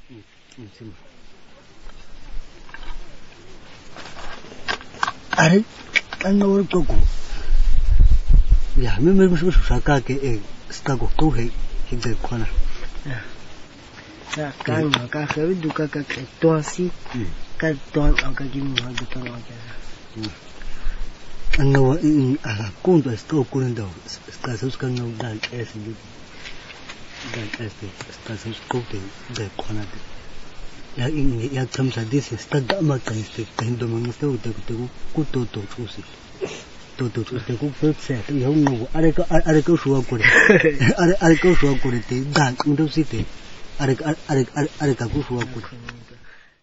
Are ano ko. Ya, me saka ke sta ko he hide kwana. Ya, kan ka du ka to asi. Ka to an ka gi mu ha to no ka. Ano conto sto correndo sta buscando dal SD sta buscando de kwana. Ya tamsa this sta dama kan este kan do man sta uta ku to chusi. To chusi ku putse yo no are ko shuwa kore. Are ko shuwa kore te dan ndo site. Are ka ku shuwa kore.